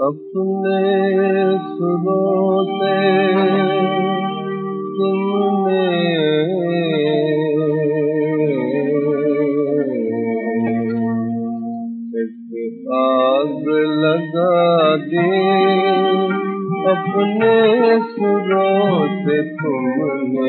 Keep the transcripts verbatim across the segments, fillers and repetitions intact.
अपने सुरों से तुमने एक आग लगा दी, अपने सुरों से तुमने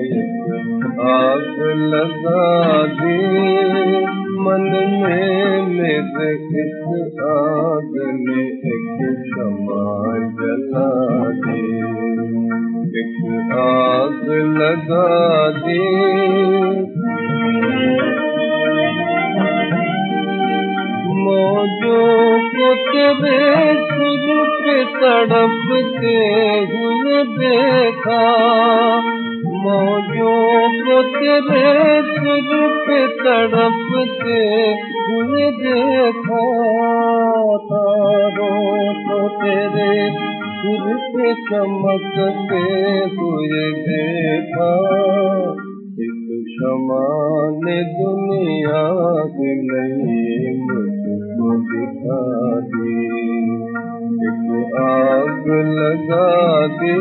आग लगा दी। मन में मेरे इस आग ने एक शमा जला दी, एक आग लगा दी। मौजों को तेरे सुर पे तड़पते हुए देखा, मौजों को तेरे सुर पे तड़पते हुए देखा, तारों को तेरे सुर पे चमकते हुए देखा। इस शमा ने दुनिया की नई मुझको दिखा दी, एक आग लगा दी।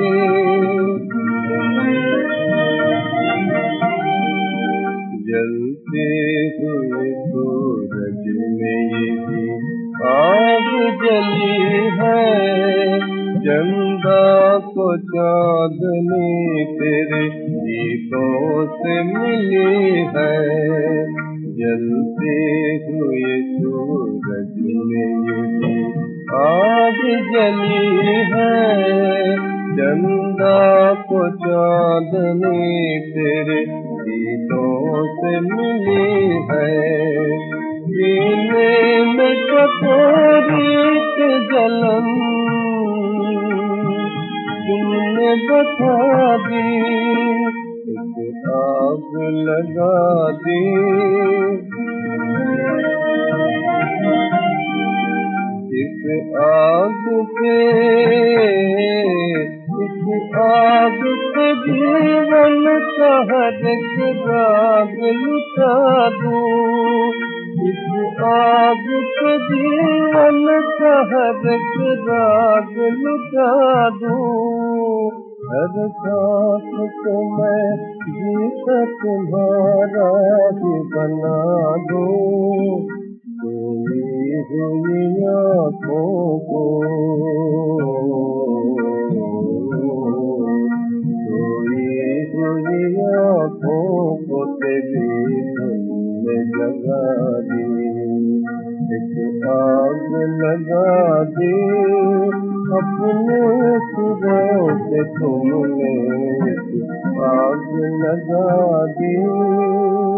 जलते हुए सूरज में यही आग जली है, चंदा को चांदनी तेरे दीपों से मिली है। जलते हुए सूरज में यही आग जली है, चंदा को चांदनी तेरे दीपों से मिली है। सीने में कटोरी के जलन तुमने बता दी, एक आग लगा दी। इस आग पे, इस आग पे जीवन का हर एक राग लुटा दूं, इस आग पे जीवन का हर एक राग लुटा दूं। हर सांस को मैं गीत तुम्हारा ही बना दूं, सोई हुई आँखों को, सोई हुई आँखों को तेरी तुमने जगा दी, एक आग लगा दी। अपने सुरों से तुमने आग लगा दी।